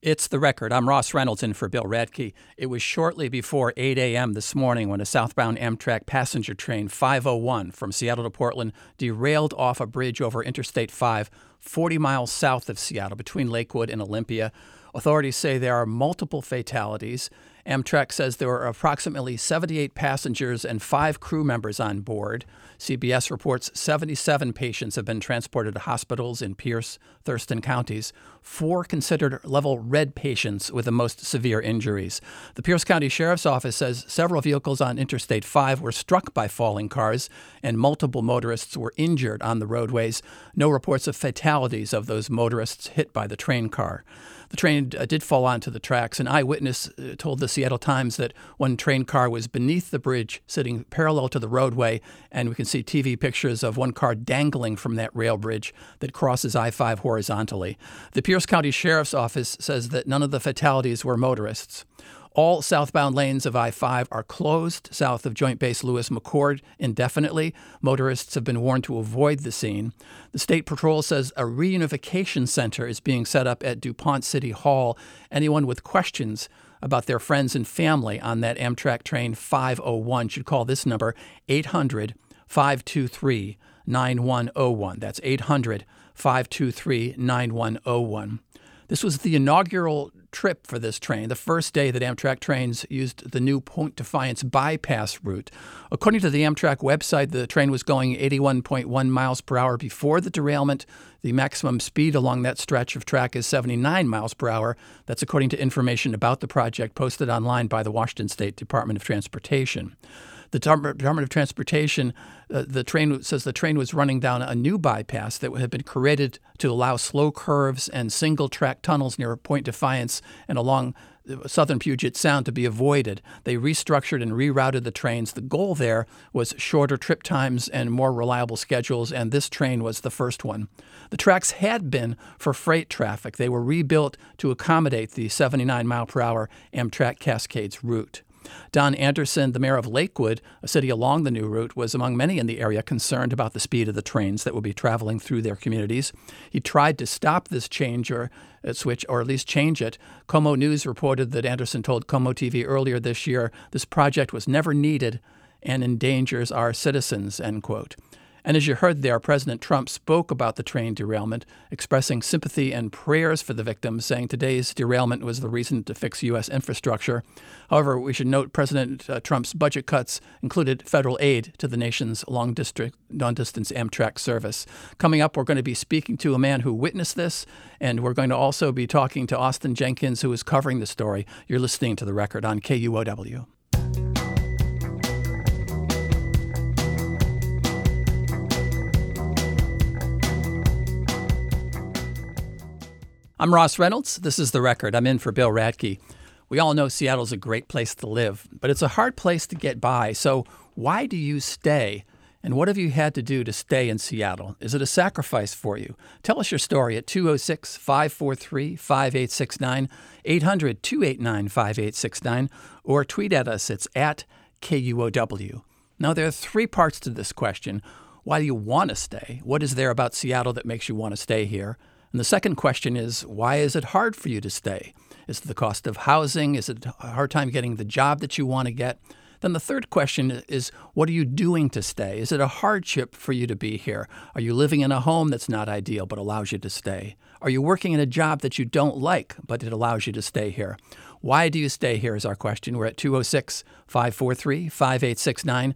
It's The Record. I'm Ross Reynolds in for Bill Radke. It was shortly before 8 a.m. this morning when a southbound Amtrak passenger train 501 from Seattle to Portland derailed off a bridge over Interstate 5, 40 miles south of Seattle between Lakewood and Olympia. Authorities say there are multiple fatalities. Amtrak says there were approximately 78 passengers and 5 crew members on board. CBS reports 77 patients have been transported to hospitals in Pierce, Thurston counties, 4 considered level red patients with the most severe injuries. The Pierce County Sheriff's Office says several vehicles on Interstate 5 were struck by falling cars and multiple motorists were injured on the roadways. No reports of fatalities of those motorists hit by the train car. The train did fall onto the tracks. An eyewitness told the Seattle Times that one train car was beneath the bridge, sitting parallel to the roadway, and we can see TV pictures of one car dangling from that rail bridge that crosses I-5 horizontally. The Pierce County Sheriff's Office says that none of the fatalities were motorists. All southbound lanes of I-5 are closed south of Joint Base Lewis-McChord indefinitely. Motorists have been warned to avoid the scene. The State Patrol says a reunification center is being set up at DuPont City Hall. Anyone with questions about their friends and family on that Amtrak train 501 should call this number, 800-523-9101. That's 800-523-9101. This was the inaugural trip for this train, the first day that Amtrak trains used the new Point Defiance bypass route. According to the Amtrak website, the train was going 81.1 miles per hour before the derailment. The maximum speed along that stretch of track is 79 miles per hour. That's according to information about the project posted online by the Washington State Department of Transportation. The Department of Transportation, the train says the train was running down a new bypass that had been created to allow slow curves and single-track tunnels near Point Defiance and along southern Puget Sound to be avoided. They restructured and rerouted the trains. The goal there was shorter trip times and more reliable schedules, and this train was the first one. The tracks had been for freight traffic. They were rebuilt to accommodate the 79-mile-per-hour Amtrak Cascades route. Don Anderson, the mayor of Lakewood, a city along the new route, was among many in the area concerned about the speed of the trains that will be traveling through their communities. He tried to stop this switch, or at least change it. Como News reported that Anderson told Como TV earlier this year, this project was never needed and endangers our citizens, end quote. And as you heard there, President Trump spoke about the train derailment, expressing sympathy and prayers for the victims, saying today's derailment was the reason to fix U.S. infrastructure. However, we should note President Trump's budget cuts included federal aid to the nation's long-distance Amtrak service. Coming up, we're going to be speaking to a man who witnessed this, and we're going to also be talking to Austin Jenkins, who is covering the story. You're listening to The Record on KUOW. I'm Ross Reynolds. This is The Record. I'm in for Bill Radke. We all know Seattle's a great place to live, but it's a hard place to get by. So why do you stay? And what have you had to do to stay in Seattle? Is it a sacrifice for you? Tell us your story at 206-543-5869, 800-289-5869, or tweet at us. It's at KUOW. Now, there are 3 parts to this question. Why do you want to stay? What is there about Seattle that makes you want to stay here? And the second question is, why is it hard for you to stay? Is it the cost of housing? Is it a hard time getting the job that you want to get? Then the third question is, what are you doing to stay? Is it a hardship for you to be here? Are you living in a home that's not ideal but allows you to stay? Are you working in a job that you don't like but it allows you to stay here? Why do you stay here is our question. We're at 206-543-5869,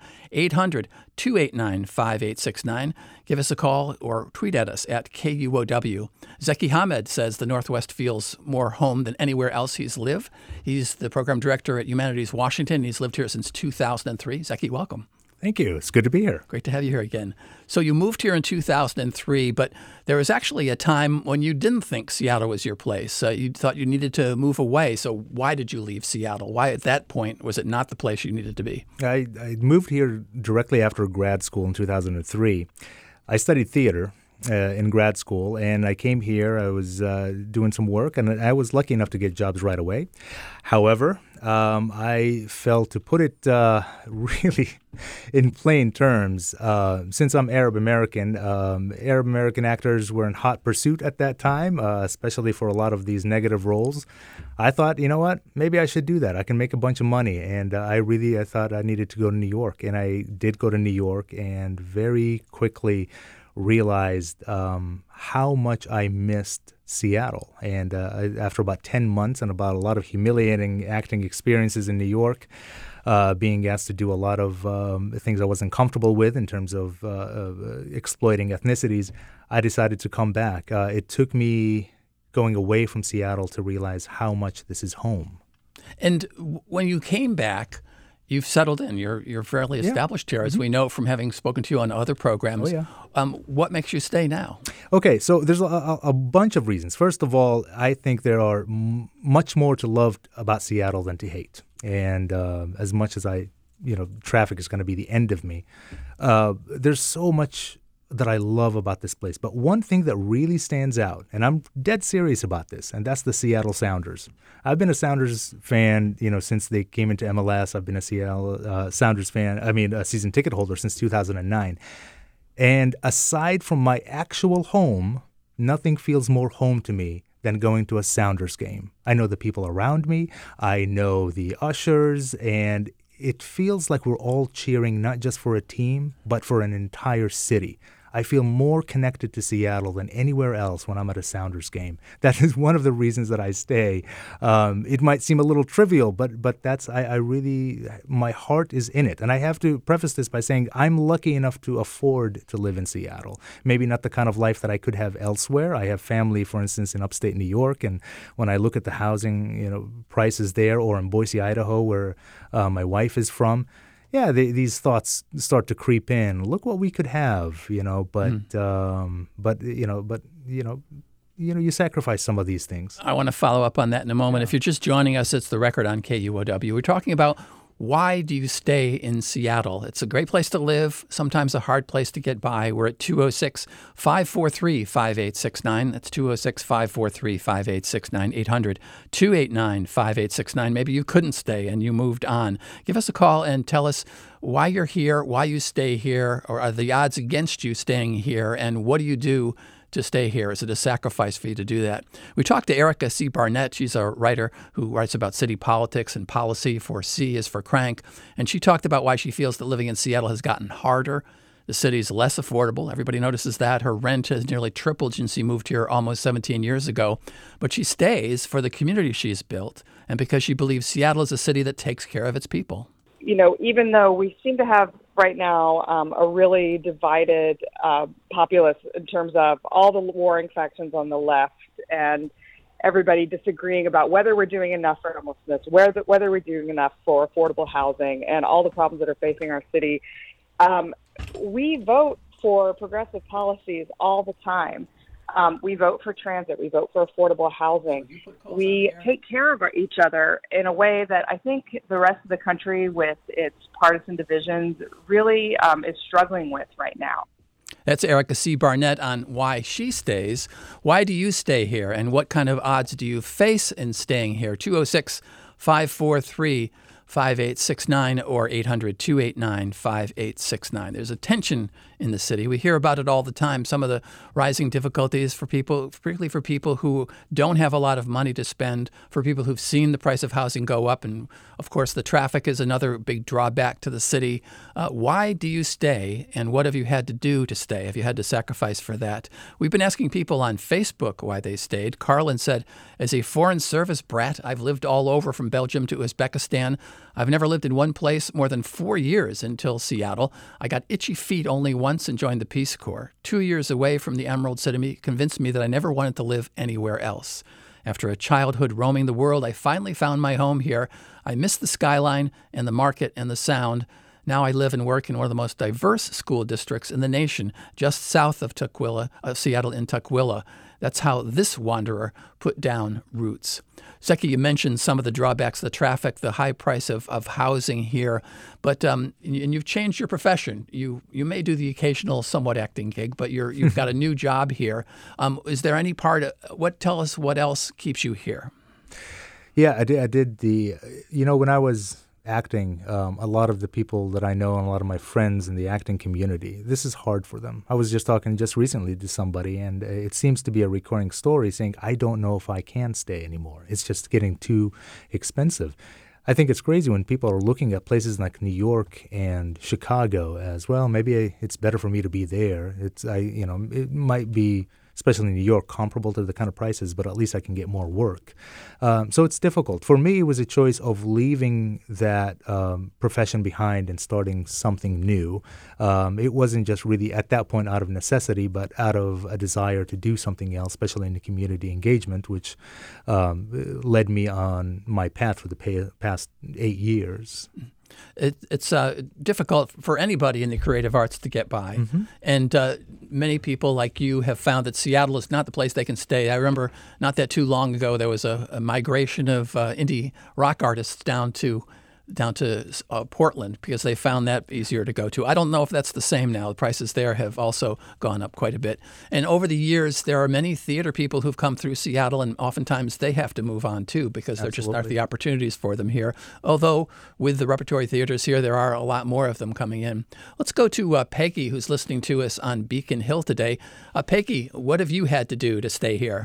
800-289-5869. Give us a call or tweet at us at KUOW. Zeki Hamed says the Northwest feels more home than anywhere else he's lived. He's the program director at Humanities Washington. He's lived here since 2003. Zeki, welcome. Thank you. It's good to be here. Great to have you here again. So you moved here in 2003, but there was actually a time when you didn't think Seattle was your place. You thought you needed to move away. So why did you leave Seattle? Why at that point was it not the place you needed to be? I moved here directly after grad school in 2003. I studied theater in grad school, and I came here. I was doing some work, and I was lucky enough to get jobs right away. However, I felt, to put it really in plain terms, since I'm Arab American actors were in hot pursuit at that time, especially for a lot of these negative roles. I thought, you know what, maybe I should do that. I can make a bunch of money. And I thought I needed to go to New York. And I did go to New York and very quickly realized how much I missed Seattle. And after about 10 months and about a lot of humiliating acting experiences in New York, being asked to do a lot of things I wasn't comfortable with in terms of exploiting ethnicities, I decided to come back. It took me going away from Seattle to realize how much this is home. And when you came back, you've settled in. You're fairly established here, as we know from having spoken to you on other programs. Oh, yeah. What makes you stay now? Okay, so there's a bunch of reasons. First of all, I think there are much more to love about Seattle than to hate. And as much as traffic is going to be the end of me, there's so much that I love about this place. But one thing that really stands out, and I'm dead serious about this, and that's the Seattle Sounders. I've been a Sounders fan, since they came into MLS. I've been a Seattle Sounders fan, a season ticket holder since 2009. And aside from my actual home, nothing feels more home to me than going to a Sounders game. I know the people around me. I know the ushers, and it feels like we're all cheering not just for a team, but for an entire city. I feel more connected to Seattle than anywhere else when I'm at a Sounders game. That is one of the reasons that I stay. It might seem a little trivial, but that's I really, my heart is in it. And I have to preface this by saying I'm lucky enough to afford to live in Seattle. Maybe not the kind of life that I could have elsewhere. I have family, for instance, in upstate New York, and when I look at the housing, prices there, or in Boise, Idaho, where my wife is from. Yeah, these thoughts start to creep in. Look what we could have, but you sacrifice some of these things. I want to follow up on that in a moment. If you're just joining us, it's The Record on KUOW. We're talking about why do you stay in Seattle? It's a great place to live, sometimes a hard place to get by. We're at 206-543-5869. That's 206-543-5869, 800-289-5869. Maybe you couldn't stay and you moved on. Give us a call and tell us why you're here, why you stay here, or are the odds against you staying here, and what do you do to stay here? Is it a sacrifice for you to do that? We talked to Erica C. Barnett. She's a writer who writes about city politics and policy for C is for Crank. And she talked about why she feels that living in Seattle has gotten harder. The city's less affordable. Everybody notices that. Her rent has nearly tripled since she moved here almost 17 years ago. But she stays for the community she's built and because she believes Seattle is a city that takes care of its people. Even though we seem to have right now a really divided populace in terms of all the warring factions on the left and everybody disagreeing about whether we're doing enough for homelessness, whether we're doing enough for affordable housing and all the problems that are facing our city. We vote for progressive policies all the time. We vote for transit. We vote for affordable housing. We take care of each other in a way that I think the rest of the country, with its partisan divisions, really is struggling with right now. That's Erica C. Barnett on why she stays. Why do you stay here, and what kind of odds do you face in staying here? 206-543-5869 or 800-289-5869. There's a tension in the city. We hear about it all the time. Some of the rising difficulties for people, particularly for people who don't have a lot of money to spend, for people who've seen the price of housing go up. And of course, the traffic is another big drawback to the city. Why do you stay, and what have you had to do to stay? Have you had to sacrifice for that? We've been asking people on Facebook why they stayed. Carlin said, as a foreign service brat, I've lived all over from Belgium to Uzbekistan. I've never lived in one place more than 4 years until Seattle. I got itchy feet only once and joined the Peace Corps. 2 years away from the Emerald City convinced me that I never wanted to live anywhere else. After a childhood roaming the world, I finally found my home here. I miss the skyline and the market and the sound. Now I live and work in one of the most diverse school districts in the nation, just south of Seattle in Tukwila. That's how this wanderer put down roots. Zeki, you mentioned some of the drawbacks, the traffic, the high price of housing here, but and you've changed your profession. You may do the occasional somewhat acting gig, but you've got a new job here. Is there any part of tell us what else keeps you here? Yeah, I did when I was acting, a lot of the people that I know and a lot of my friends in the acting community, this is hard for them. I was just talking just recently to somebody, and it seems to be a recurring story saying, I don't know if I can stay anymore. It's just getting too expensive. I think it's crazy when people are looking at places like New York and Chicago as well. Maybe it's better for me to be there. It might be, especially in New York, comparable to the kind of prices, but at least I can get more work. So it's difficult. For me, it was a choice of leaving that profession behind and starting something new. It wasn't just really at that point out of necessity, but out of a desire to do something else, especially in the community engagement, which led me on my path for the past 8 years. It's difficult for anybody in the creative arts to get by. Mm-hmm. And many people like you have found that Seattle is not the place they can stay. I remember not that too long ago, there was a migration of indie rock artists down to Portland because they found that easier to go to. I don't know if that's the same now. The prices there have also gone up quite a bit. And over the years, there are many theater people who've come through Seattle, and oftentimes they have to move on too because there just aren't the opportunities for them here. Although with the repertory theaters here, there are a lot more of them coming in. Let's go to Peggy, who's listening to us on Beacon Hill today. Peggy, what have you had to do to stay here?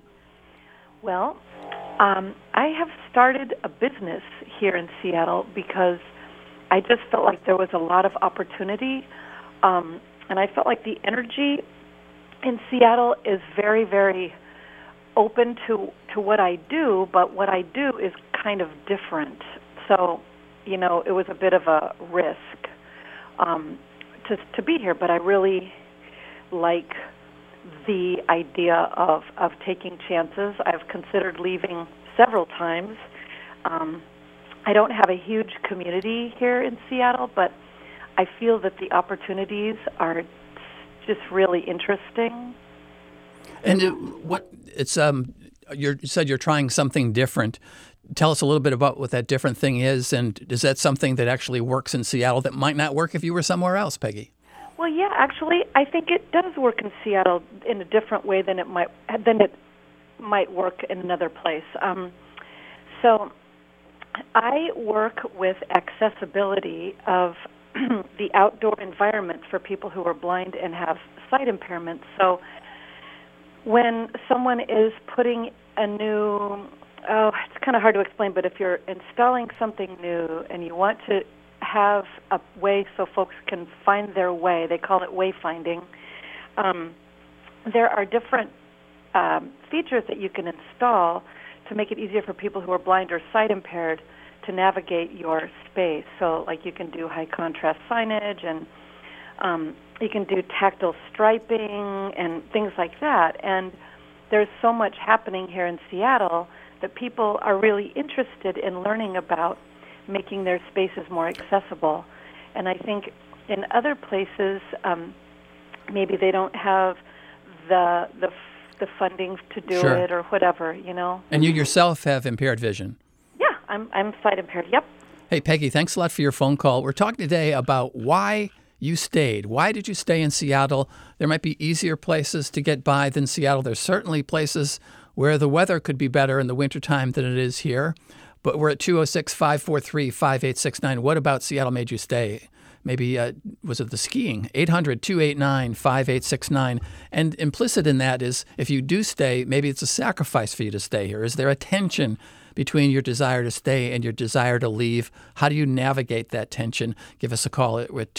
Well, I have started a business here in Seattle because I just felt like there was a lot of opportunity, and I felt like the energy in Seattle is very, very open to what I do, but what I do is kind of different. So, it was a bit of a risk to be here, but I really like the idea of taking chances. I've considered leaving several times. I don't have a huge community here in Seattle, but I feel that the opportunities are just really interesting. And you said you're trying something different. Tell us a little bit about what that different thing is, and is that something that actually works in Seattle that might not work if you were somewhere else, Peggy? Well, yeah, actually, I think it does work in Seattle in a different way than it might work in another place. So I work with accessibility of the outdoor environment for people who are blind and have sight impairments. So when someone is putting a new, it's kind of hard to explain, but if you're installing something new and you want to have a way so folks can find their way, they call it wayfinding, there are different features that you can install to make it easier for people who are blind or sight impaired to navigate your space. So like you can do high contrast signage, and you can do tactile striping and things like that. And there's so much happening here in Seattle that people are really interested in learning about making their spaces more accessible. And I think in other places, maybe they don't have the funding to do Sure. it or whatever, And you yourself have impaired vision. Yeah, I'm sight impaired. Yep. Hey, Peggy, thanks a lot for your phone call. We're talking today about why you stayed. Why did you stay in Seattle? There might be easier places to get by than Seattle. There's certainly places where the weather could be better in the wintertime than it is here. But we're at 206-543-5869. What about Seattle made you stay? Maybe was it the skiing? 800-289-5869. And implicit in that is if you do stay, maybe it's a sacrifice for you to stay here. Is there a tension between your desire to stay and your desire to leave? How do you navigate that tension? Give us a call. We're at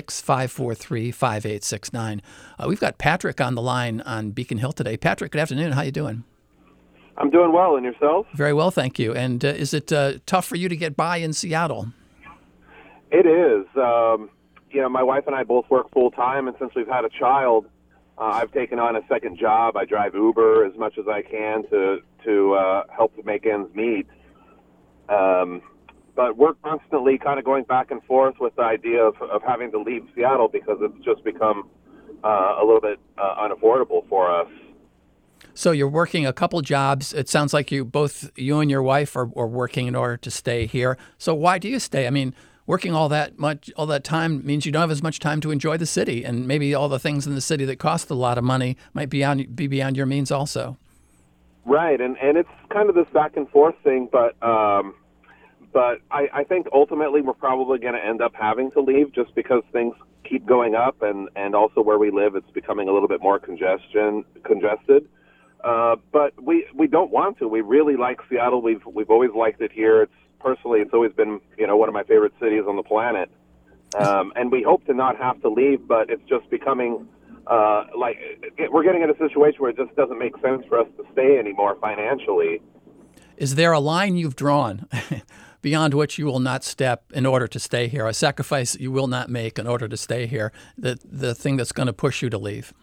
206-543-5869. We've got Patrick on the line on Beacon Hill today. Patrick, good afternoon. How you doing? I'm doing well, and yourself? Very well, thank you. And is it tough for you to get by in Seattle? It is. My wife and I both work full-time, and since we've had a child, I've taken on a second job. I drive Uber as much as I can to help to make ends meet. But we're constantly kind of going back and forth with the idea of having to leave Seattle because it's just become a little bit unaffordable for us. So you're working a couple jobs. It sounds like you and your wife are working in order to stay here. So why do you stay? I mean, working all that time means you don't have as much time to enjoy the city, and maybe all the things in the city that cost a lot of money might be beyond your means also. Right, and it's kind of this back and forth thing, but I think ultimately we're probably going to end up having to leave just because things keep going up, and also where we live, it's becoming a little bit more congested. But we don't want to. We really like Seattle. We've always liked it here. It's always been one of my favorite cities on the planet, and we hope to not have to leave. But it's just becoming we're getting in a situation where it just doesn't make sense for us to stay anymore financially. Is there a line you've drawn beyond which you will not step in order to stay here? A sacrifice you will not make in order to stay here? The thing that's going to push you to leave?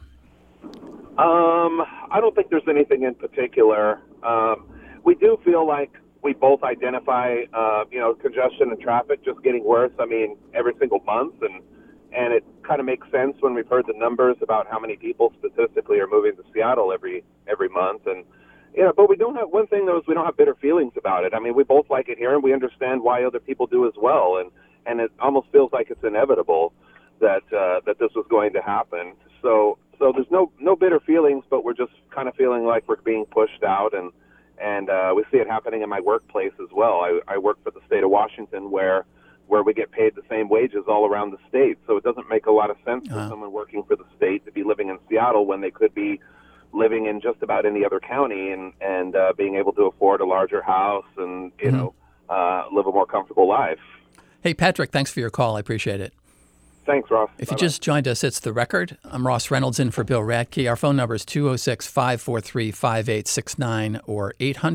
I don't think there's anything in particular. We do feel like we both identify, congestion and traffic just getting worse. I mean, every single month, and it kind of makes sense when we've heard the numbers about how many people statistically are moving to Seattle every month. And but we don't have one thing though is we don't have bitter feelings about it. I mean, we both like it here, and we understand why other people do as well. And it almost feels like it's inevitable that this was going to happen. So there's no bitter feelings, but we're just kind of feeling like we're being pushed out, and we see it happening in my workplace as well. I work for the state of Washington, where we get paid the same wages all around the state. So it doesn't make a lot of sense for someone working for the state to be living in Seattle when they could be living in just about any other county and being able to afford a larger house and live a more comfortable life. Hey, Patrick, thanks for your call. I appreciate it. Thanks, Ross. If you just joined us, it's The Record. I'm Ross Reynolds in for Bill Radke. Our phone number is 206-543-5869 or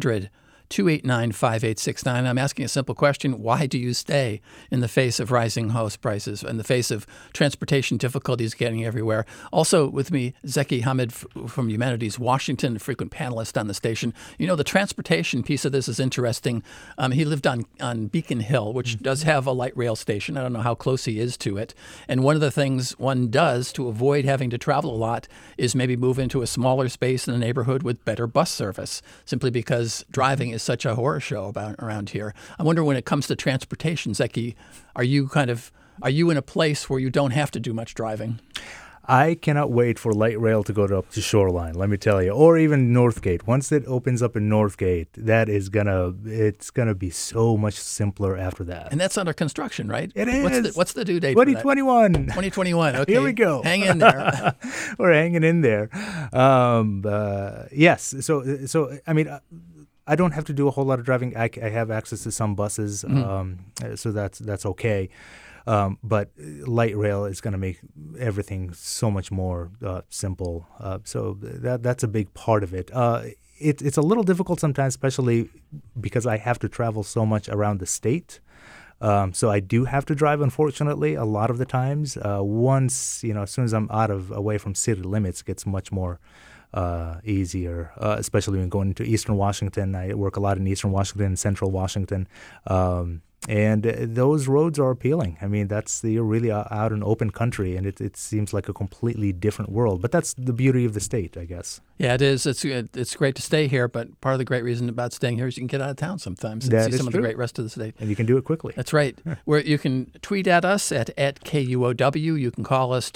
800-289-5869. I'm asking a simple question. Why do you stay in the face of rising house prices, in the face of transportation difficulties getting everywhere? Also with me, Zeki Hamid from Humanities Washington, a frequent panelist on the station. The transportation piece of this is interesting. He lived on Beacon Hill, which does have a light rail station. I don't know how close he is to it. And one of the things one does to avoid having to travel a lot is maybe move into a smaller space in a neighborhood with better bus service, simply because driving is such a horror show around here. I wonder, when it comes to transportation, Zeki, are you in a place where you don't have to do much driving? I cannot wait for light rail to go up to Shoreline, let me tell you, or even Northgate. Once it opens up in Northgate, it's gonna be so much simpler after that. And that's under construction, right? It is. What's the due date? 2021. 2021. Okay. Here we go. Hang in there. We're hanging in there. Yes. So I mean, I don't have to do a whole lot of driving. I have access to some buses, so that's okay. But light rail is going to make everything so much more simple. So that's a big part of it. It's a little difficult sometimes, especially because I have to travel so much around the state. So I do have to drive, unfortunately, a lot of the times. Once, as soon as I'm away from city limits, it gets much more easier, especially when going into Eastern Washington. I work a lot in Eastern Washington and Central Washington. And those roads are appealing. I mean, you're really out in open country, and it seems like a completely different world. But that's the beauty of the state, I guess. Yeah, it is. It's great to stay here, but part of the great reason about staying here is you can get out of town sometimes and see some of the great rest of the state. And you can do it quickly. That's right. Where you can tweet at us at KUOW. You can call us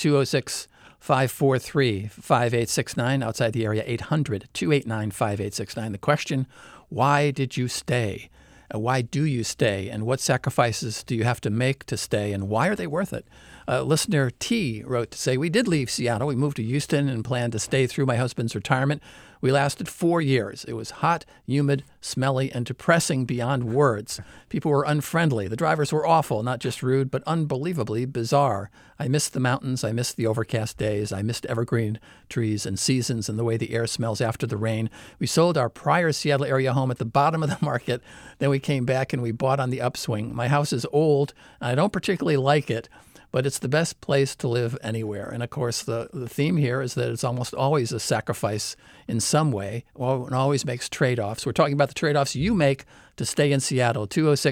206-543-5869 outside the area, 800-289-5869. The question, why did you stay? Why do you stay, and what sacrifices do you have to make to stay, and why are they worth it? Listener T wrote to say, we did leave Seattle. We moved to Houston and planned to stay through my husband's retirement. We lasted 4 years. It was hot, humid, smelly, and depressing beyond words. People were unfriendly. The drivers were awful, not just rude, but unbelievably bizarre. I missed the mountains. I missed the overcast days. I missed evergreen trees and seasons and the way the air smells after the rain. We sold our prior Seattle area home at the bottom of the market. Then we came back and we bought on the upswing. My house is old, and I don't particularly like it, but it's the best place to live anywhere. And of course, the theme here is that it's almost always a sacrifice in some way. It always makes trade-offs. We're talking about the trade-offs you make to stay in Seattle,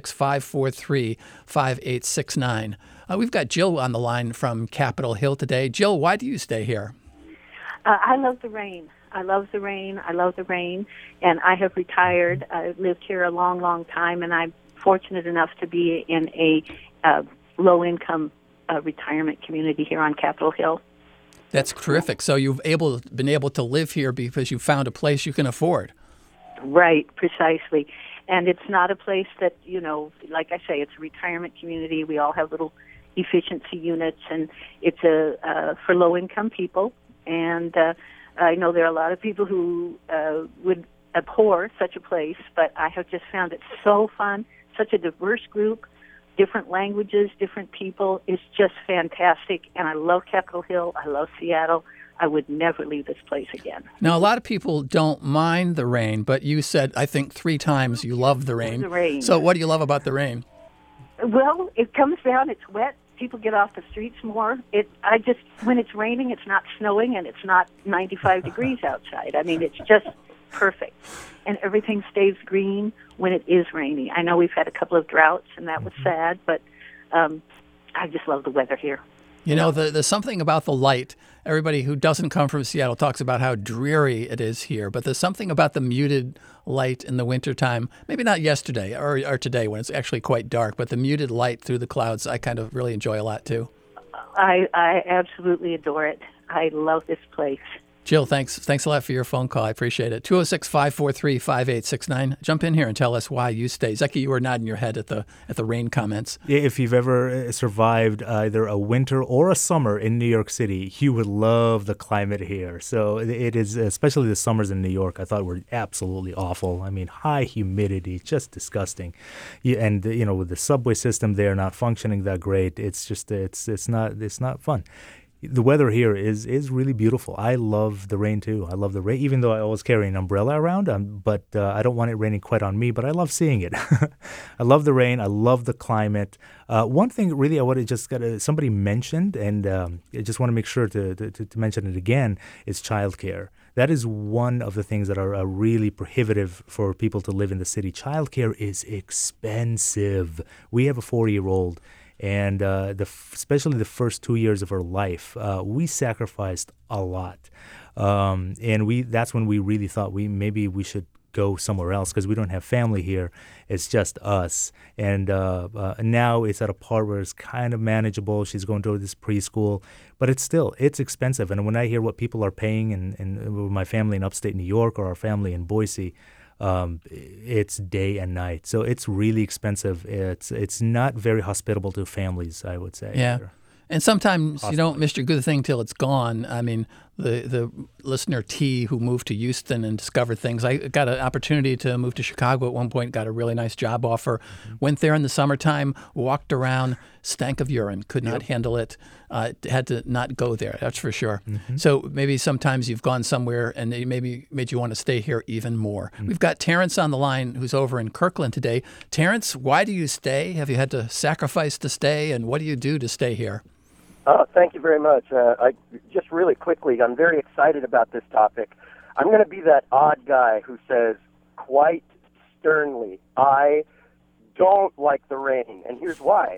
206-543-5869. We've got Jill on the line from Capitol Hill today. Jill, why do you stay here? I love the rain. I love the rain. I love the rain. And I have retired. I've lived here a long, long time, and I'm fortunate enough to be in a low-income retirement community here on Capitol Hill. That's terrific. So you've been able to live here because you found a place you can afford. Right, precisely. And it's not a place that, like I say, it's a retirement community. We all have little efficiency units, and it's for low-income people. And I know there are a lot of people who would abhor such a place, but I have just found it so fun, such a diverse group, different languages, different people. It's just fantastic, and I love Capitol Hill. I love Seattle. I would never leave this place again. Now, a lot of people don't mind the rain, but you said, I think, 3 times you love the rain. The rain. So what do you love about the rain? Well, it comes down, it's wet. People get off the streets more. When it's raining, it's not snowing, and it's not 95 degrees outside. I mean, it's just perfect. And everything stays green when it is rainy. I know we've had a couple of droughts, and that was sad, but I just love the weather here. There's something about the light. Everybody who doesn't come from Seattle talks about how dreary it is here, but there's something about the muted light in the wintertime, maybe not yesterday or today when it's actually quite dark, but the muted light through the clouds I kind of really enjoy a lot too. I absolutely adore it. I love this place. Jill, thanks a lot for your phone call. I appreciate it. 206-543-5869. Jump in here and tell us why you stay. Zeki, you were nodding your head at the rain comments. Yeah, if you've ever survived either a winter or a summer in New York City, you would love the climate here. So it is, especially the summers in New York, I thought were absolutely awful. I mean, high humidity, just disgusting. And with the subway system there not functioning that great, it's just it's not fun. The weather here is really beautiful. I love the rain, too. I love the rain, even though I always carry an umbrella around. But I don't want it raining quite on me, but I love seeing it. I love the rain. I love the climate. One thing, really, I would have just somebody mentioned, and I just want to make sure to mention it again, is childcare. That is one of the things that are really prohibitive for people to live in the city. Childcare is expensive. We have a 4-year-old. And especially the first 2 years of her life, we sacrificed a lot. And that's when we really thought maybe we should go somewhere else because we don't have family here. It's just us. And now it's at a part where it's kind of manageable. She's going to this preschool. But it's expensive. And when I hear what people are paying and my family in upstate New York or our family in Boise, it's day and night. So it's really expensive. It's not very hospitable to families, I would say. Yeah. And sometimes you don't miss your good thing till it's gone. I mean, the listener T who moved to Houston and discovered things. I got an opportunity to move to Chicago at one point, got a really nice job offer, went there in the summertime, walked around, stank of urine, could not handle it, had to not go there, that's for sure. Mm-hmm. So maybe sometimes you've gone somewhere and it maybe made you want to stay here even more. Mm-hmm. We've got Terrence on the line who's over in Kirkland today. Terrence, why do you stay? Have you had to sacrifice to stay, and what do you do to stay here? Thank you very much. Just really quickly, I'm very excited about this topic. I'm going to be that odd guy who says quite sternly, I don't like the rain, and here's why.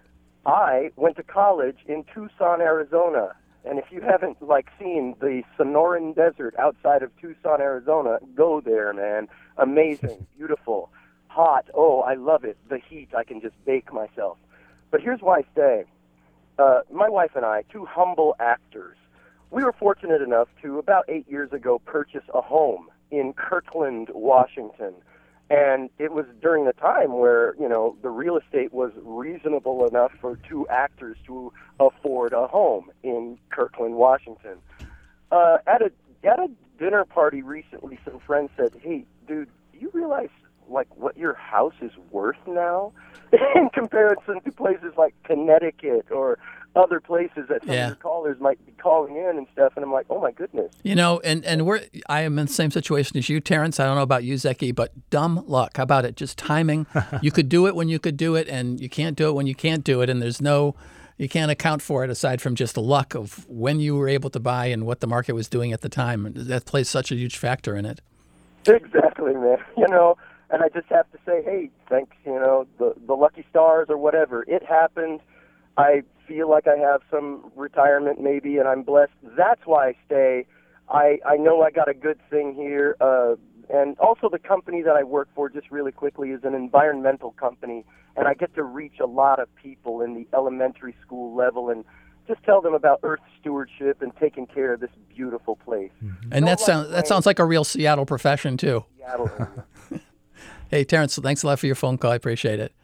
I went to college in Tucson, Arizona, and if you haven't seen the Sonoran Desert outside of Tucson, Arizona, go there, man. Amazing, beautiful, hot. Oh, I love it. The heat, I can just bake myself. But here's why I stay. My wife and I, 2 humble actors, we were fortunate enough to, about 8 years ago, purchase a home in Kirkland, Washington. And it was during the time where, the real estate was reasonable enough for 2 actors to afford a home in Kirkland, Washington. At a dinner party recently, some friends said, hey, dude, do you realize what your house is worth now in comparison to places like Connecticut or other places that some of your callers might be calling in and stuff? And I'm like, oh my goodness. And I am in the same situation as you, Terrence. I don't know about you, Zeki, but dumb luck. How about it? Just timing. You could do it when you could do it, and you can't do it when you can't do it. And you can't account for it aside from just the luck of when you were able to buy and what the market was doing at the time. That plays such a huge factor in it. Exactly, man. And I just have to say, hey, thanks, the lucky stars or whatever. It happened. I feel like I have some retirement maybe, and I'm blessed. That's why I stay. I know I got a good thing here. And also the company that I work for, just really quickly, is an environmental company, and I get to reach a lot of people in the elementary school level and just tell them about earth stewardship and taking care of this beautiful place. Mm-hmm. And that sounds like a real Seattle profession, too. Seattle. Hey, Terrence, thanks a lot for your phone call. I appreciate it.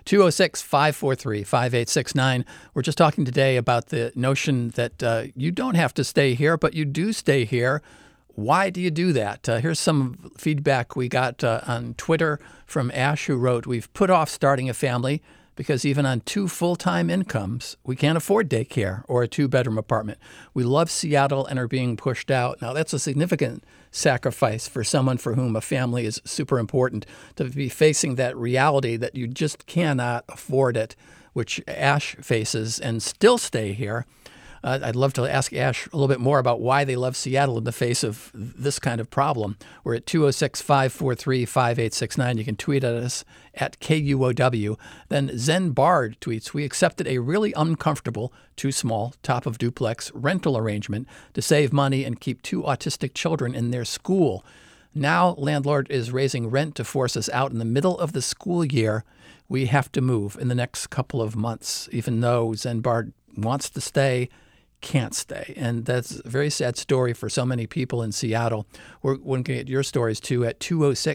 206-543-5869. We're just talking today about the notion that you don't have to stay here, but you do stay here. Why do you do that? Here's some feedback we got on Twitter from Ash, who wrote, "We've put off starting a family because even on 2 full-time incomes, we can't afford daycare or a 2-bedroom apartment. We love Seattle and are being pushed out." Now, that's a significant sacrifice for someone for whom a family is super important, to be facing that reality that you just cannot afford it, which Ash faces, and still stay here. I'd love to ask Ash a little bit more about why they love Seattle in the face of this kind of problem. We're at 206-543-5869. You can tweet at us at KUOW. Then Zen Bard tweets, "We accepted a really uncomfortable, too small, top-of-duplex rental arrangement to save money and keep 2 autistic children in their school. Now landlord is raising rent to force us out in the middle of the school year. We have to move in the next couple of months." Even though Zen Bard wants to stay, can't stay. And that's a very sad story for so many people in Seattle. We're going to get your stories too at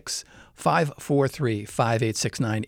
206-543-5869,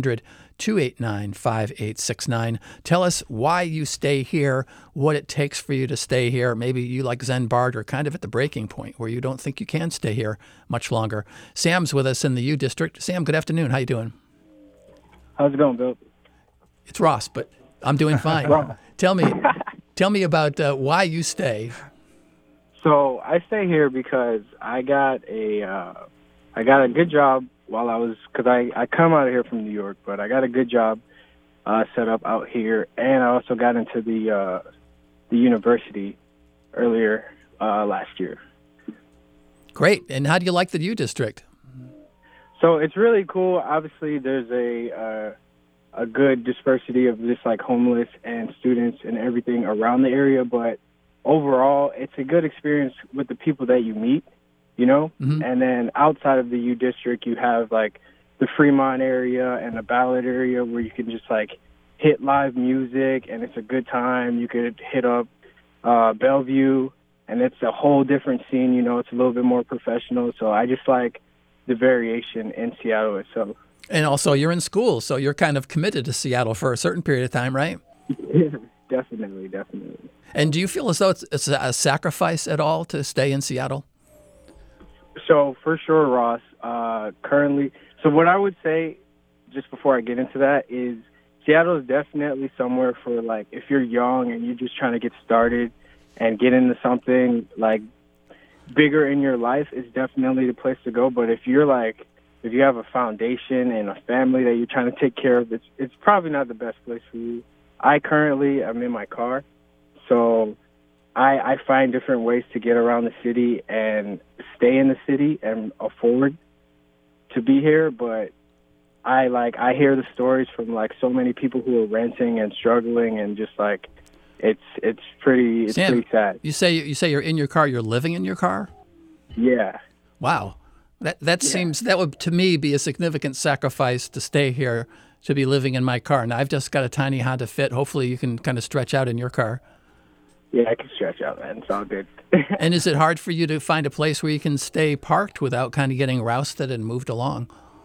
800-289-5869. Tell us why you stay here, what it takes for you to stay here. Maybe you, like Zen Bard, are kind of at the breaking point where you don't think you can stay here much longer. Sam's with us in the U District. Sam, good afternoon. How you doing? How's it going, Bill? It's Ross, but I'm doing fine. Tell me about why you stay. So I stay here because I got a good job while because I come out of here from New York, but I got a good job set up out here, and I also got into the university earlier last year. Great. And how do you like the U District? So it's really cool. Obviously, there's a good dispersity of just like homeless and students and everything around the area, but overall, it's a good experience with the people that you meet, you know? Mm-hmm. And then outside of the U District, you have like the Fremont area and the Ballard area where you can just like hit live music and it's a good time. You could hit up Bellevue and it's a whole different scene, you know, it's a little bit more professional. So I just like the variation in Seattle itself. And also, you're in school, so you're kind of committed to Seattle for a certain period of time, right? Yeah, definitely. And do you feel as though it's a sacrifice at all to stay in Seattle? So, for sure, Ross, currently, so what I would say, just before I get into that, is Seattle is definitely somewhere for, like, if you're young and you're just trying to get started and get into something, like, bigger in your life, is definitely the place to go. But if you have a foundation and a family that you're trying to take care of, it's probably not the best place for you. I currently am in my car, so I find different ways to get around the city and stay in the city and afford to be here. But I hear the stories from like so many people who are renting and struggling, and just like it's pretty Sam, pretty sad. You say you're in your car. You're living in your car? Yeah. Wow. That would to me be a significant sacrifice to stay here, to be living in my car. Now I've just got a tiny Honda Fit. Hopefully you can kind of stretch out in your car. Yeah, I can stretch out, man. It's all good. And is it hard for you to find a place where you can stay parked without kind of getting rousted and moved along?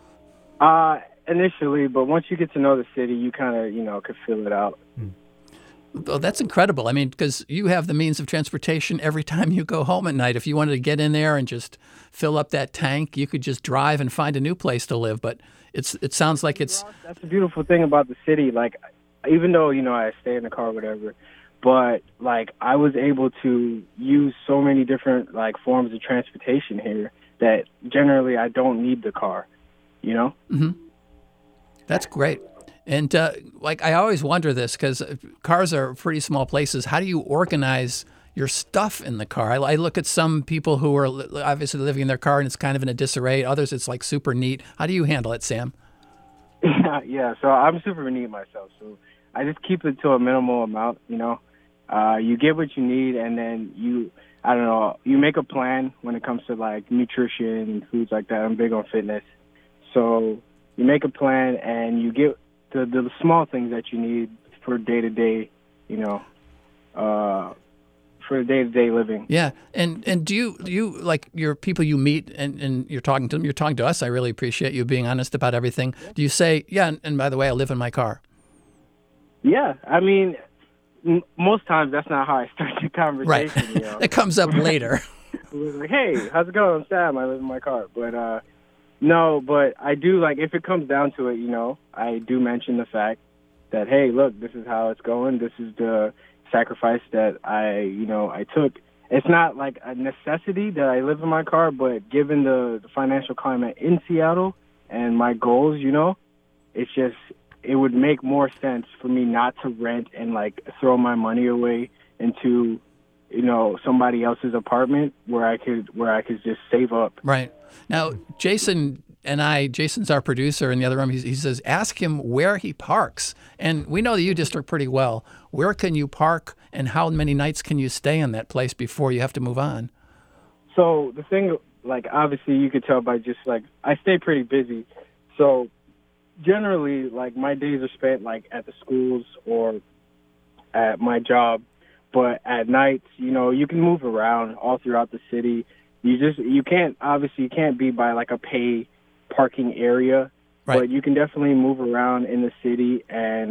Initially, but once you get to know the city, you kind of, could feel it out. Well, that's incredible. I mean, because you have the means of transportation every time you go home at night. If you wanted to get in there and just fill up that tank, you could just drive and find a new place to live. But it sounds like it's... That's the beautiful thing about the city. Like, even though, I stay in the car or whatever, but, like, I was able to use so many different, like, forms of transportation here that generally I don't need the car, Mm-hmm. That's great. And, I always wonder this, because cars are pretty small places. How do you organize your stuff in the car? I look at some people who are obviously living in their car and it's kind of in a disarray. Others, it's like super neat. How do you handle it, Sam? Yeah. So I'm super neat myself. So I just keep it to a minimal amount, You get what you need, and then I don't know, you make a plan when it comes to like nutrition and foods like that. I'm big on fitness. So you make a plan and you get the small things that you need for day-to-day, for day-to-day living. Yeah. And do you like your people you meet and you're talking to them, you're talking to us, I really appreciate you being honest about everything. Do you say, yeah, and by the way, I live in my car? Yeah. I mean, most times that's not how I start the conversation. Right. It comes up later. Like, hey, how's it going? I'm Sam. I live in my car. But no, but I do, like, if it comes down to it, I do mention the fact that, hey, look, this is how it's going. This is the sacrifice that I took. It's not like a necessity that I live in my car, but given the financial climate in Seattle and my goals, it's just, it would make more sense for me not to rent and like throw my money away into, somebody else's apartment where I could just save up. Right. Now, Jason's our producer in the other room. He says, ask him where he parks. And we know the U District pretty well. Where can you park and how many nights can you stay in that place before you have to move on? So the thing, like, obviously you could tell by just like, I stay pretty busy. So generally, like, my days are spent like at the schools or at my job. But at nights, you can move around all throughout the city. You can't be by like a pay parking area, right. But you can definitely move around in the city and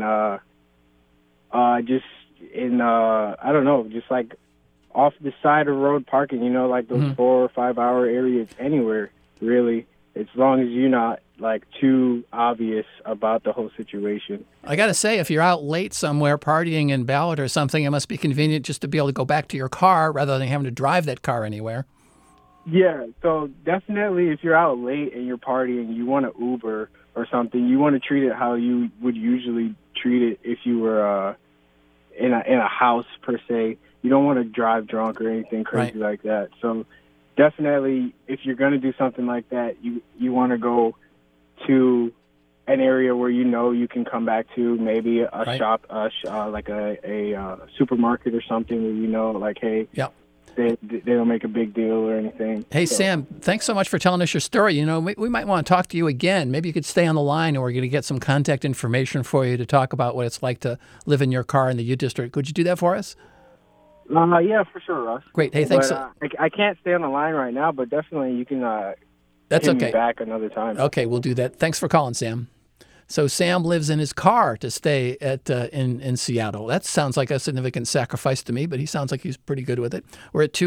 just in I don't know, just like off the side of road parking, like those 4 or 5 hour areas anywhere really, as long as you're not like too obvious about the whole situation. I got to say, if you're out late somewhere partying in Ballard or something, it must be convenient just to be able to go back to your car rather than having to drive that car anywhere. Yeah, so definitely if you're out late and you're partying, you want to Uber or something. You want to treat it how you would usually treat it if you were in a house per se. You don't want to drive drunk or anything crazy like that. So definitely if you're going to do something like that, you want to go to an area where you can come back to, maybe a shop, like a supermarket or something where like, hey, yep. They don't make a big deal or anything. Hey, so. Sam, thanks so much for telling us your story. We might want to talk to you again. Maybe you could stay on the line, and we're going to get some contact information for you to talk about what it's like to live in your car in the U District. Could you do that for us? Yeah, for sure, Russ. Great. Hey, thanks. I can't stay on the line right now, but definitely you can That's hit okay. me back another time. Okay, we'll do that. Thanks for calling, Sam. So Sam lives in his car to stay at in Seattle. That sounds like a significant sacrifice to me, but he sounds like he's pretty good with it. We're at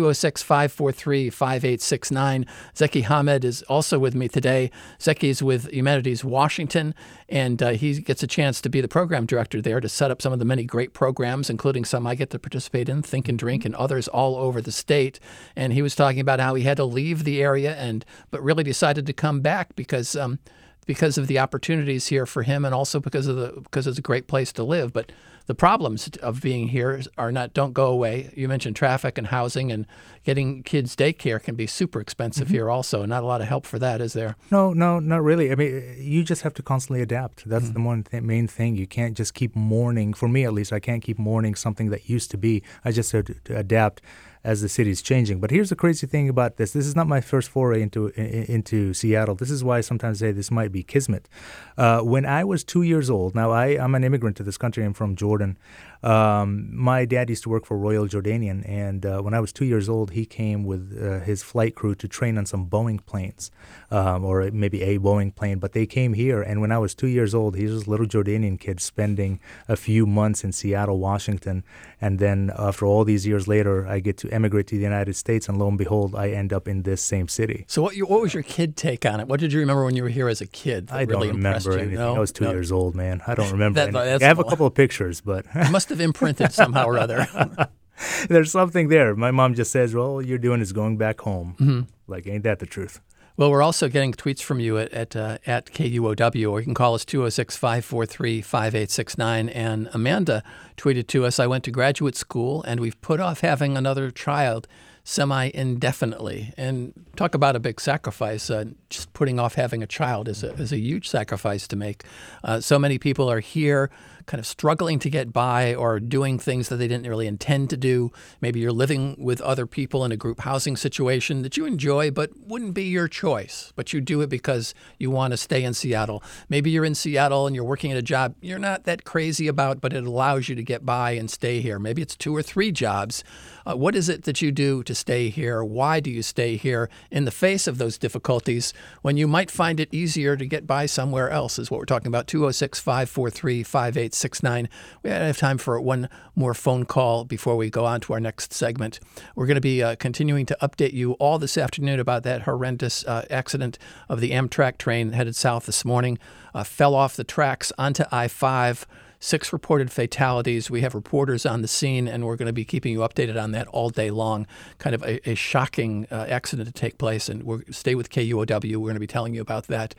206-543-5869. Zeki Hamed is also with me today. Zeki's with Humanities Washington, and he gets a chance to be the program director there to set up some of the many great programs, including some I get to participate in, Think and Drink, and others all over the state. And he was talking about how he had to leave the area, but really decided to come back because of the opportunities here for him, and also because it's a great place to live. But the problems of being here don't go away. You mentioned traffic and housing, and getting kids daycare can be super expensive here also. Not a lot of help for that, is there? No, not really. I mean, you just have to constantly adapt. That's the main thing. You can't just keep mourning. For me, at least, I can't keep mourning something that used to be. I just have to adapt as the city's changing. But here's the crazy thing about this. This is not my first foray into Seattle. This is why I sometimes say this might be kismet. When I was 2 years old, now I'm an immigrant to this country. I'm from Jordan. My dad used to work for Royal Jordanian, and when I was 2 years old, he came with his flight crew to train on some Boeing planes, or maybe a Boeing plane. But they came here, and when I was 2 years old, he was a little Jordanian kid spending a few months in Seattle, Washington, and then after all these years later, I get to emigrate to the United States, and lo and behold, I end up in this same city. So what was your kid take on it? What did you remember when you were here as a kid? I don't remember anything. No? I was 2 years old, man. I don't remember anything. I have a couple of pictures, but it must have imprinted somehow or other. There's something there. My mom just says, well, all you're doing is going back home. Mm-hmm. Like, ain't that the truth? Well, we're also getting tweets from you at KUOW, or you can call us 206-543-5869. And Amanda tweeted to us, I went to graduate school, and we've put off having another child semi-indefinitely. And talk about a big sacrifice. Just putting off having a child is a huge sacrifice to make. So many people are here kind of struggling to get by or doing things that they didn't really intend to do. Maybe you're living with other people in a group housing situation that you enjoy but wouldn't be your choice, but you do it because you want to stay in Seattle. Maybe you're in Seattle and you're working at a job you're not that crazy about, but it allows you to get by and stay here. Maybe it's 2 or 3 jobs. What is it that you do to stay here? Why do you stay here in the face of those difficulties when you might find it easier to get by somewhere else is what we're talking about. 206-543-5869. We have time for one more phone call before we go on to our next segment. We're going to be continuing to update you all this afternoon about that horrendous accident of the Amtrak train headed south this morning. Fell off the tracks onto I-5. 6 reported fatalities. We have reporters on the scene, and we're going to be keeping you updated on that all day long. Kind of a shocking accident to take place, and we'll stay with KUOW. We're going to be telling you about that.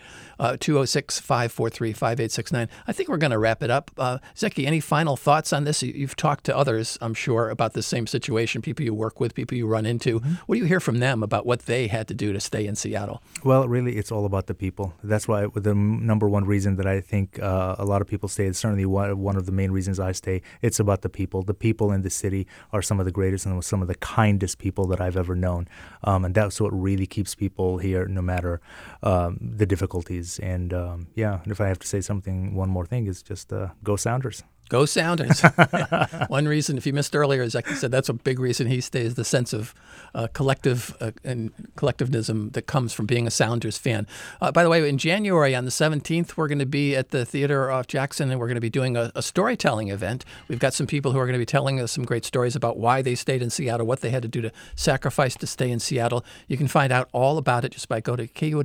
206-543-5869. I think we're going to wrap it up. Zeki, any final thoughts on this? You've talked to others, I'm sure, about the same situation, people you work with, people you run into. Mm-hmm. What do you hear from them about what they had to do to stay in Seattle? Well, really, it's all about the people. That's why the number one reason that I think a lot of people stay is certainly one of the main reasons I stay. It's about the people. The people in the city are some of the greatest and some of the kindest people that I've ever known. And that's what really keeps people here no matter the difficulties. And if I have to say one more thing, is just go Sounders. Go Sounders. One reason, if you missed earlier, as Zeki said, that's a big reason he stays, the sense of collective and collectivism that comes from being a Sounders fan. By the way, in January, on the 17th, we're going to be at the theater off Jackson, and we're going to be doing a storytelling event. We've got some people who are going to be telling us some great stories about why they stayed in Seattle, what they had to do to sacrifice to stay in Seattle. You can find out all about it just by go to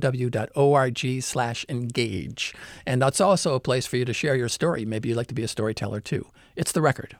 kuow.org/engage. And that's also a place for you to share your story. Maybe you'd like to be a storyteller too. It's The Record.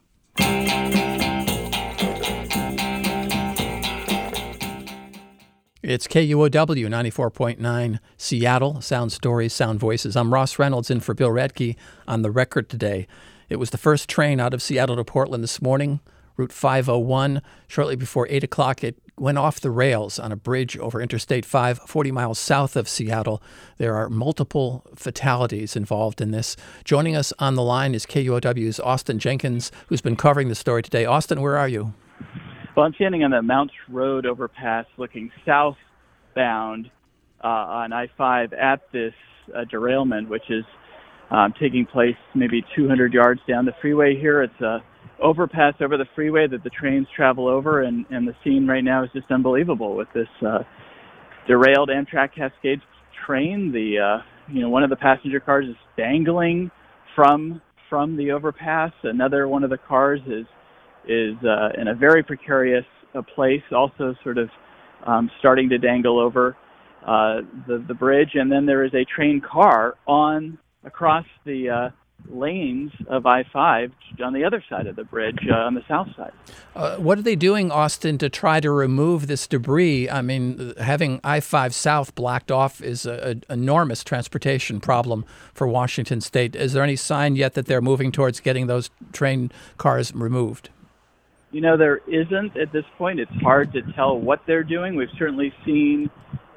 It's KUOW 94.9 Seattle, sound stories, sound voices. I'm Ross Reynolds in for Bill Radke on The Record today. It was the first train out of Seattle to Portland this morning, Route 501. Shortly before 8 o'clock, it went off the rails on a bridge over Interstate 5, 40 miles south of Seattle. There are multiple fatalities involved in this. Joining us on the line is KUOW's Austin Jenkins, who's been covering the story today. Austin, where are you? Well, I'm standing on the Mounts Road overpass looking southbound on I-5 at this derailment, which is taking place maybe 200 yards down the freeway here. It's a overpass over the freeway that the trains travel over, and the scene right now is just unbelievable with this derailed Amtrak Cascades train. One of the passenger cars is dangling from the overpass. Another one of the cars is in a very precarious place, also sort of starting to dangle over the bridge. And then there is a train car across the lanes of I-5 on the other side of the bridge, on the south side. What are they doing, Austin, to try to remove this debris? I mean, having I-5 south blocked off is an enormous transportation problem for Washington State. Is there any sign yet that they're moving towards getting those train cars removed? There isn't at this point. It's hard to tell what they're doing. We've certainly seen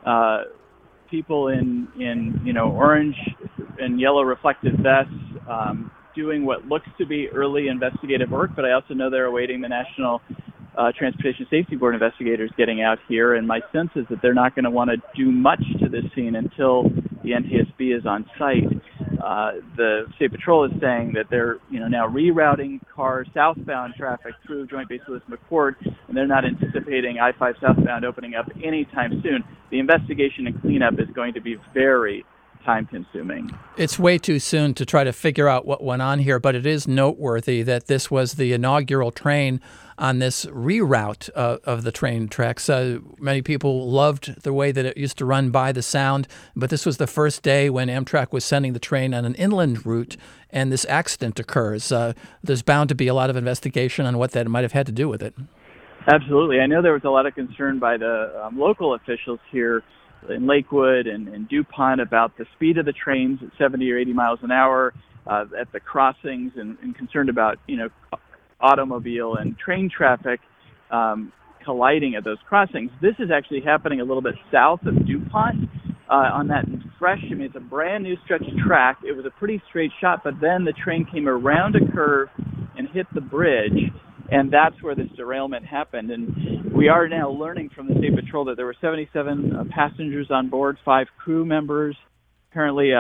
people in orange and yellow reflective vests doing what looks to be early investigative work, but I also know they're awaiting the National Transportation Safety Board investigators getting out here, and my sense is that they're not going to want to do much to this scene until the NTSB is on site. The State Patrol is saying that they're now rerouting southbound traffic through Joint Base Lewis-McChord, and they're not anticipating I-5 southbound opening up anytime soon. The investigation and cleanup is going to be very time-consuming. It's way too soon to try to figure out what went on here, but it is noteworthy that this was the inaugural train on this reroute of the train tracks. Many people loved the way that it used to run by the Sound, but this was the first day when Amtrak was sending the train on an inland route, and this accident occurs. There's bound to be a lot of investigation on what that might have had to do with it. Absolutely. I know there was a lot of concern by the local officials here in Lakewood and DuPont about the speed of the trains at 70 or 80 miles an hour at the crossings, and concerned about automobile and train traffic colliding at those crossings. This is actually happening a little bit south of DuPont on that fresh, I mean, it's a brand new stretch of track. It was a pretty straight shot, but then the train came around a curve and hit the bridge, and that's where this derailment happened. And we are now learning from the State Patrol that there were 77 passengers on board, 5 crew members, apparently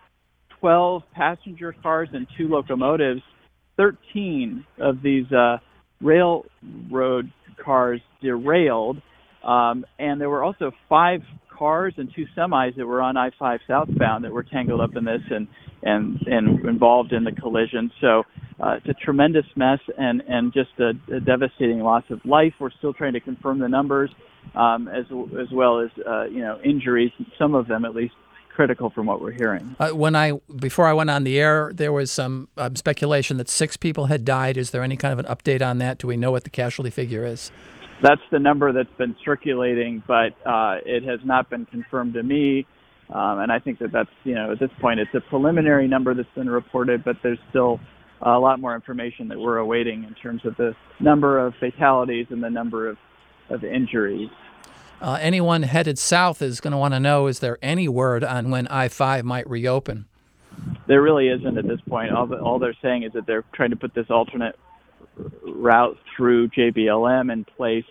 12 passenger cars and 2 locomotives. 13 of these railroad cars derailed, and there were also 5 cars and 2 semis that were on I-5 southbound that were tangled up in this and involved in the collision. So it's a tremendous mess and just a devastating loss of life. We're still trying to confirm the numbers, as well as injuries, some of them at least critical from what we're hearing. Before I went on the air, there was some speculation that 6 people had died. Is there any kind of an update on that? Do we know what the casualty figure is? That's the number that's been circulating, but it has not been confirmed to me. And I think that's, at this point, it's a preliminary number that's been reported, but there's still a lot more information that we're awaiting in terms of the number of fatalities and the number of injuries. Anyone headed south is going to want to know, is there any word on when I-5 might reopen? There really isn't at this point. All they're saying is that they're trying to put this alternate route through JBLM in place.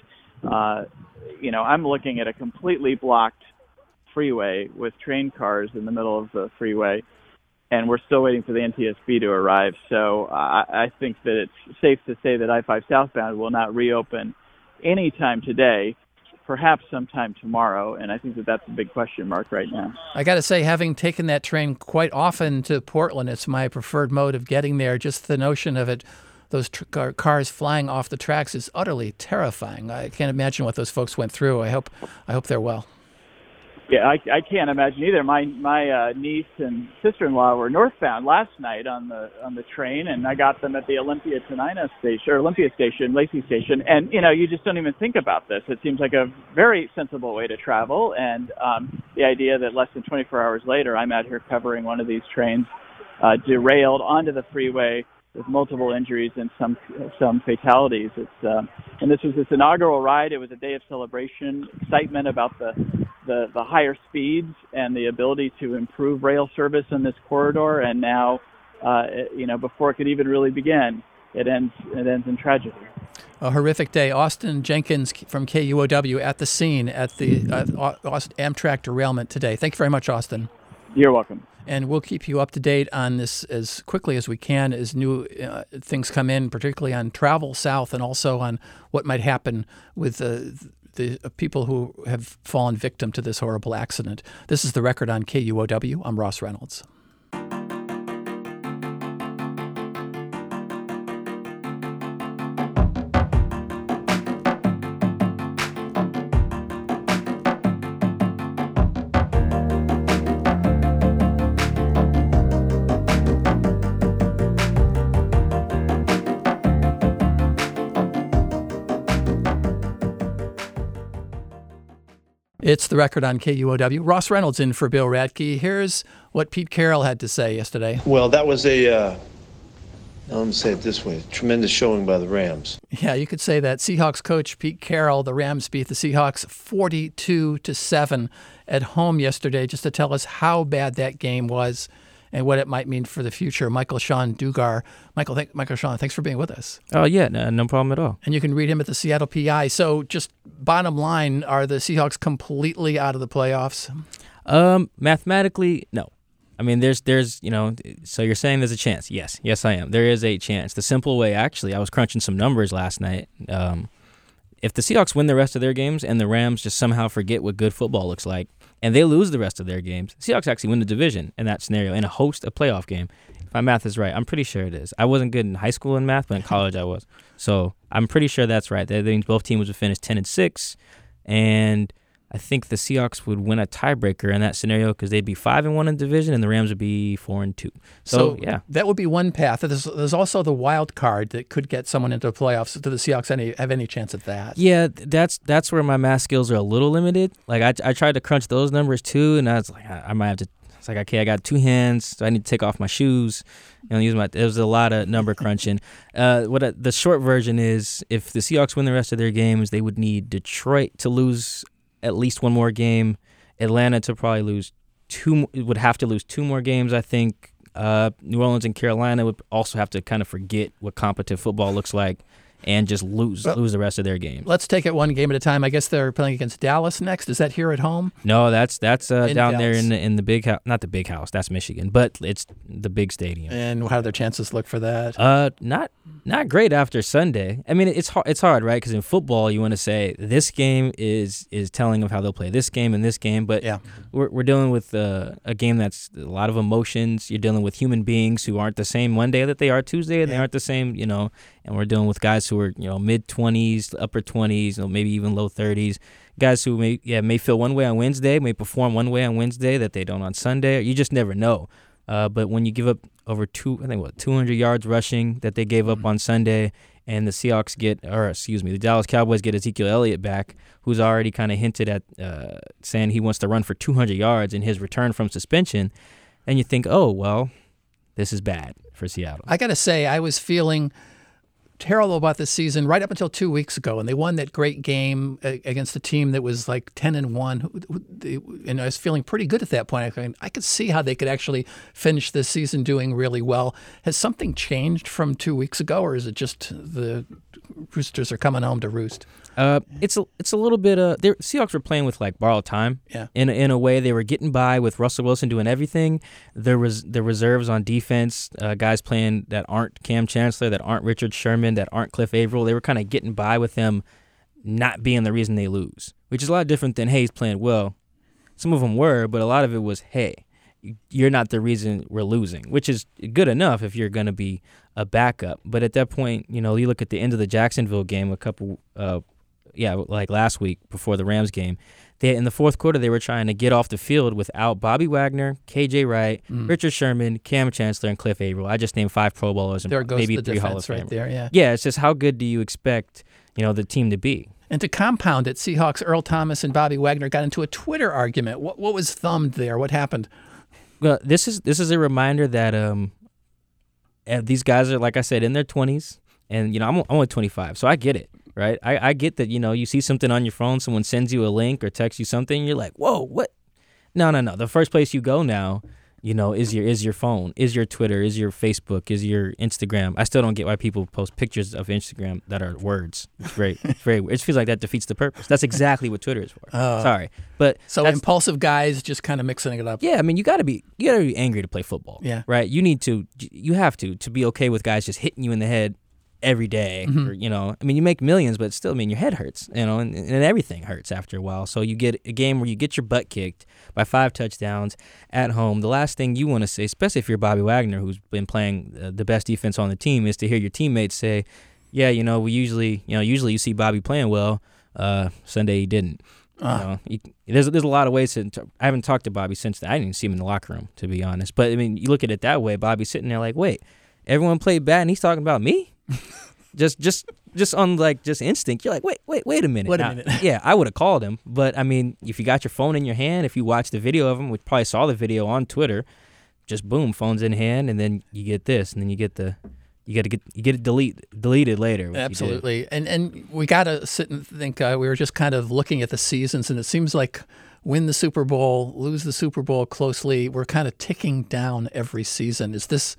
I'm looking at a completely blocked freeway with train cars in the middle of the freeway, and we're still waiting for the NTSB to arrive. So I think that it's safe to say that I-5 southbound will not reopen anytime today, perhaps sometime tomorrow, and I think that that's a big question mark right now. I got to say, having taken that train quite often to Portland, it's my preferred mode of getting there. Just the notion of it, those cars flying off the tracks, is utterly terrifying. I can't imagine what those folks went through. I hope they're well. Yeah, I can't imagine either. My niece and sister-in-law were northbound last night on the train, and I got them at the Olympia Station, Lacey Station, and you just don't even think about this. It seems like a very sensible way to travel, and the idea that less than 24 hours later, I'm out here covering one of these trains derailed onto the freeway with multiple injuries and some fatalities. And this was this inaugural ride. It was a day of celebration, excitement about the higher speeds and the ability to improve rail service in this corridor. And now, before it could even really begin, it ends in tragedy. A horrific day. Austin Jenkins from KUOW at the scene at the Amtrak derailment today. Thank you very much, Austin. You're welcome. And we'll keep you up to date on this as quickly as we can as new things come in, particularly on travel south and also on what might happen with the people who have fallen victim to this horrible accident. This is The Record on KUOW. I'm Ross Reynolds. It's The Record on KUOW. Ross Reynolds in for Bill Radke. Here's what Pete Carroll had to say yesterday. Well, that was let me say it this way, tremendous showing by the Rams. Yeah, you could say that. Seahawks coach Pete Carroll, the Rams beat the Seahawks 42-7 at home yesterday, just to tell us how bad that game was and what it might mean for the future. Michael Sean Dugar. Michael Sean, thanks for being with us. Oh, yeah, no problem at all. And you can read him at the Seattle PI. So just bottom line, are the Seahawks completely out of the playoffs? Mathematically, no. I mean, there's so you're saying there's a chance. Yes, I am. There is a chance. The simple way, actually, I was crunching some numbers last night. If the Seahawks win the rest of their games and the Rams just somehow forget what good football looks like, and they lose the rest of their games, Seahawks actually win the division in that scenario and host a playoff game. If my math is right, I'm pretty sure it is. I wasn't good in high school in math, but in college I was. So I'm pretty sure that's right. That means both teams would finish 10-6, and I think the Seahawks would win a tiebreaker in that scenario because they'd be 5-1 in the division, and the Rams would be 4-2. So yeah, that would be one path. There's also the wild card that could get someone into the playoffs. Do the Seahawks have any chance at that? Yeah, that's where my math skills are a little limited. Like I tried to crunch those numbers too, and I was like, I might have to It's like, okay, I got 2 hands, so I need to take off my shoes. It was a lot of number crunching. The short version is, if the Seahawks win the rest of their games, they would need Detroit to lose at least 1 more game, Atlanta to probably lose 2, would have to lose 2 more games, I think. New Orleans and Carolina would also have to kind of forget what competitive football looks like and just lose the rest of their games. Let's take it one game at a time. I guess they're playing against Dallas next. Is that here at home? No, that's down Dallas. there in the big house. Not the big house. That's Michigan, but it's the big stadium. And how do their chances look for that? Not great after Sunday. I mean, it's hard, right? Because in football, you want to say this game is telling of how they'll play this game and this game, but we're dealing with a game that's a lot of emotions. You're dealing with human beings who aren't the same Monday that they are Tuesday, and they aren't the same, and we're dealing with guys who are, mid-20s, upper 20s, maybe even low 30s. Guys who may feel one way on Wednesday, may perform one way on Wednesday that they don't on Sunday. You just never know. But when you give up over 200 yards rushing that they gave up on Sunday, and the Dallas Cowboys get Ezekiel Elliott back, who's already kind of hinted at saying he wants to run for 200 yards in his return from suspension, and you think, oh, well, this is bad for Seattle. I got to say, I was feeling terrible about this season right up until 2 weeks ago, and they won that great game against a team that was like 10-1, and I was feeling pretty good at that point. I could see how they could actually finish this season doing really well. Has something changed from 2 weeks ago, or is it just the Roosters are coming home to roost? It's a little bit. The Seahawks were playing with like borrowed time. Yeah. In a way, they were getting by with Russell Wilson doing everything. There was the reserves on defense, guys playing that aren't Cam Chancellor, that aren't Richard Sherman, that aren't Cliff Averill. They were kind of getting by with him not being the reason they lose, which is a lot different than, hey, he's playing well. Some of them were, but a lot of it was, hey, you're not the reason we're losing, which is good enough if you're going to be a backup. But at that point, you look at the end of the Jacksonville game like last week before the Rams game, in the fourth quarter, they were trying to get off the field without Bobby Wagner, KJ Wright, Richard Sherman, Cam Chancellor, and Cliff Averill. I just named 5 Pro Bowlers and maybe 3 Hall of Famers. Right there, yeah. Yeah, it's just how good do you expect, the team to be? And to compound it, Seahawks Earl Thomas and Bobby Wagner got into a Twitter argument. What was thumbed there? What happened? Well, this is a reminder that these guys are, like I said, in their 20s, and I'm only 25, so I get it. Right, I get that. You see something on your phone, someone sends you a link or texts you something, you're like, "Whoa, what?" No. The first place you go now, is your phone, is your Twitter, is your Facebook, is your Instagram. I still don't get why people post pictures of Instagram that are words. It's very weird. It feels like that defeats the purpose. That's exactly what Twitter is for. Sorry, but so impulsive guys just kind of mixing it up. Yeah, I mean, you gotta be angry to play football. Yeah, right. You have to be okay with guys just hitting you in the head every day. Or, you make millions, but still, your head hurts, and everything hurts after a while. So you get a game where you get your butt kicked by 5 touchdowns at home. The last thing you want to say, especially if you're Bobby Wagner, who's been playing the best defense on the team, is to hear your teammates say, yeah, we usually you see Bobby playing well. Sunday he didn't. There's a lot of ways to. I haven't talked to Bobby since then. I didn't even see him in the locker room, to be honest. But you look at it that way. Bobby's sitting there like, wait, everyone played bad, and he's talking about me. just on just instinct, you're like, wait a minute. Yeah, I would have called him, but if you got your phone in your hand, if you watch the video of him, we probably saw the video on Twitter. Just boom, phone's in hand, and then you get this, and then you get it deleted later. Absolutely, and we got to sit and think. We were just kind of looking at the seasons, and it seems like win the Super Bowl, lose the Super Bowl closely. We're kind of ticking down every season. Is this?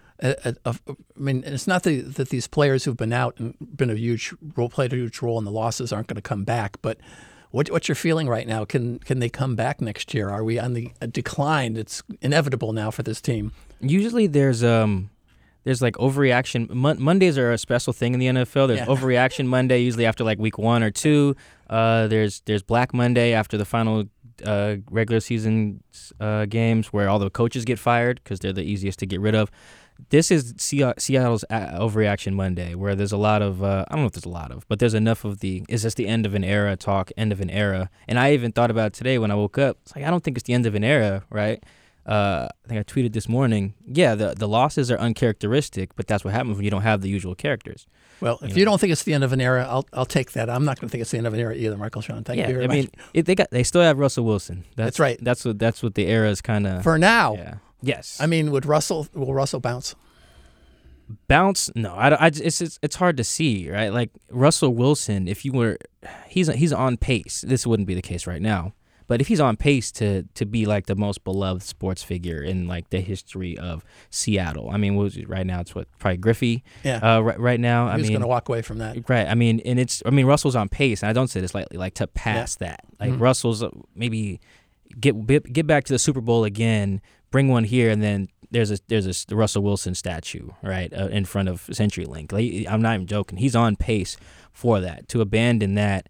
It's not that these players who've been out and played a huge role in the losses aren't going to come back, but what's your feeling right now? Can they come back next year? Are we on the decline? It's inevitable now for this team. Usually there's like overreaction. Mondays are a special thing in the NFL. There's overreaction Monday, usually after like week 1 or 2. There's Black Monday after the final regular season games where all the coaches get fired because they're the easiest to get rid of. This is Seattle's overreaction Monday, where there's a lot of, I don't know if there's a lot of, but there's enough of is this the end of an era talk, end of an era? And I even thought about it today when I woke up. It's like, I don't think it's the end of an era, right? I think I tweeted this morning. Yeah, the losses are uncharacteristic, but that's what happens when you don't have the usual characters. Well, if you don't think it's the end of an era, I'll take that. I'm not going to think it's the end of an era either, Michael Sean. Thank you very much. They still have Russell Wilson. That's right. That's what the era is kind of for now. Yeah. Yes. I mean, will Russell bounce? Bounce? No, it's hard to see, right? Like Russell Wilson, he's on pace. This wouldn't be the case right now. But if he's on pace to be like the most beloved sports figure in like the history of Seattle, I mean, right now it's probably Griffey. Yeah. Right now, He's going to walk away from that. Right. I mean, Russell's on pace, and I don't say this lightly, like to pass that. Like Russell's maybe get back to the Super Bowl again, bring one here, and then there's a Russell Wilson statue right in front of CenturyLink. Like, I'm not even joking. He's on pace for that. To abandon that,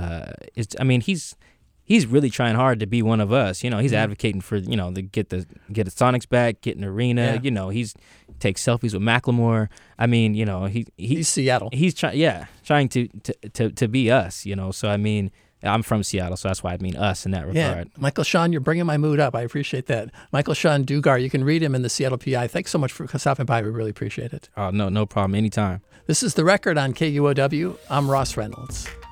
He's really trying hard to be one of us. He's advocating for, to get the Sonics back, get an arena. Yeah. He's takes selfies with Macklemore. I mean, he's Seattle. He's trying to be us. So I mean, I'm from Seattle, so that's why I mean us in that regard. Yeah, Michael Sean, you're bringing my mood up. I appreciate that. Michael Sean Dugar, you can read him in the Seattle PI. Thanks so much for stopping by. We really appreciate it. Oh, no problem. Anytime. This is The Record on KUOW. I'm Ross Reynolds.